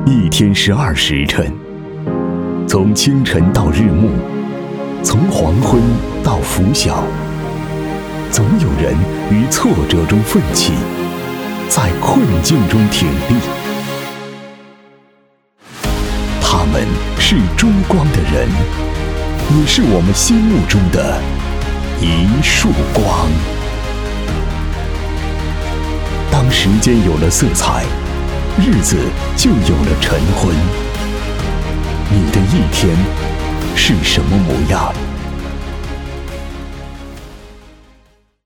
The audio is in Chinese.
一天12时辰，从清晨到日暮，从黄昏到拂晓，总有人于挫折中奋起，在困境中挺立。他们是中光的人，也是我们心目中的一束光。当时间有了色彩，日子就有了晨昏。你的一天是什么模样？